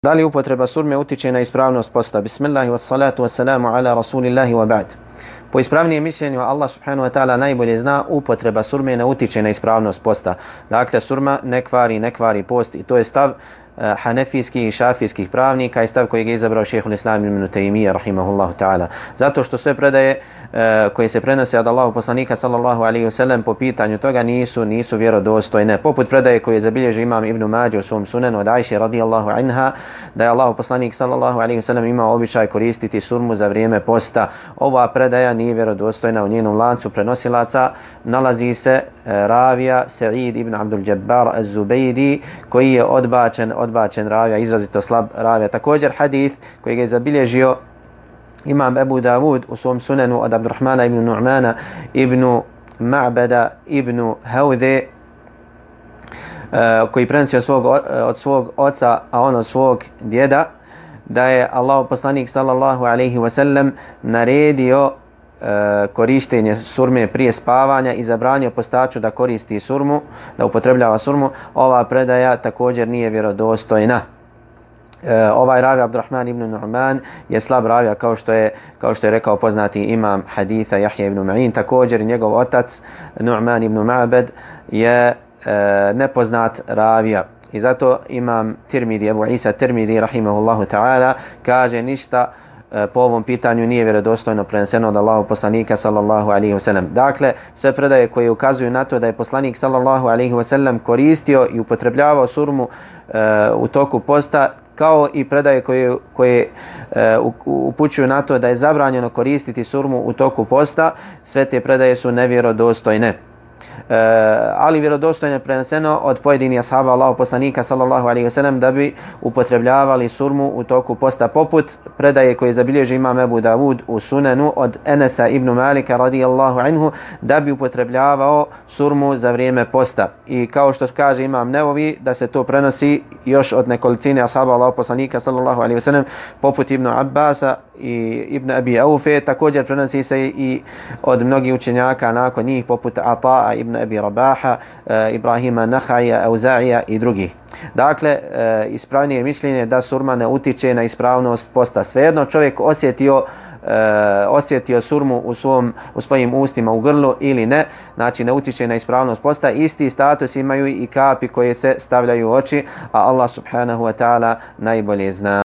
Da li upotreba surme utiče na ispravnost posta? Bismillahi wassalatu wassalamu ala rasulillahi wa ba'd. Po ispravnijem mišljenju Allah subhanahu wa ta'ala najbolje zna, upotreba surme ne utiče na ispravnost posta. Dakle, surma ne kvari post i to je stav hanefijskih i šafijskih pravnika i stav kojeg je izabrao šejhul Islam ibn Taymija rahimahullahu ta'ala. Zato što sve predaje koje se prenose od Allahov poslanika sallallahu alejhi ve sellem po pitanju toga nisu vjerodostojne. Poput predaje koje je zabilježio imam Ibn Mađe u svom sunenu od Ajše radijallahu anha da je Allahov poslanik sallallahu alejhi ve sellem imao običaj koristiti surmu za vrijeme posta. Ova predaja nije vjerodostojna, u njenom lancu prenosilaca nalazi se ravija Sa'id ibn Abdul Jabbar az-Zubaydi koji je odbačen ravija, izrazito slab ravija. Također hadith koji je zabilježio imam Ebu Davud u svom sunenu od Abdurrahmana ibn Nu'mana ibn Ma'bada ibn Hawde koji prenosi od svog oca, a on od svog djeda, da je Allahov poslanik sallallahu alejhi ve sellem naredio korištenje surme prije spavanja i zabranio postaču da koristi surmu, da upotrebljava surmu. Ova predaja također nije vjerodostojna. Ovaj ravija Abdurrahman ibn Nu'man je slab ravija kao što je rekao poznati imam haditha Jahja ibn Ma'in. Također njegov otac Nu'man ibn Ma'bad je nepoznat ravija. I zato imam Tirmidi, Ebu Isa Tirmidi rahimahullahu ta'ala kaže ništa po ovom pitanju nije vjerodostojno preneseno od Allahov poslanika sallallahu alejhi ve sellem. Dakle, sve predaje koje ukazuju na to da je poslanik sallallahu alejhi ve sellem koristio i upotrebljavao surmu u toku posta, kao i predaje koje upućuju na to da je zabranjeno koristiti surmu u toku posta, sve te predaje su nevjerodostojne. Ali vjerodostojno je preneseno od pojedinih ashaba Allahov poslanika sallallahu alejhi ve sellem da bi upotrebljavali surmu u toku posta, poput predaje koje zabilježi imam Ebu Davud u sunenu od Enesa ibn Malika radijallahu anhu da bi upotrebljavao surmu za vrijeme posta. I kao što kaže imam Nevovi da se to prenosi još od nekolicine ashaba Allahov poslanika sallallahu alejhi ve sellem poput Ibn Abbasa i Ibn Abi Aufe. Također prenosi se i od mnogih učenjaka nakon njih poput Ata'a ibn Abi Rabaha, Ibrahima Nahaja, Auzaija i drugih. Dakle, ispravnije mišljenje da surma ne utiče na ispravnost posta. Svejedno čovjek osjetio surmu u svojim ustima, u grlu ili ne, znači ne utiče na ispravnost posta. Isti status imaju i kapi koje se stavljaju u oči, a Allah subhanahu wa ta'ala najbolje zna.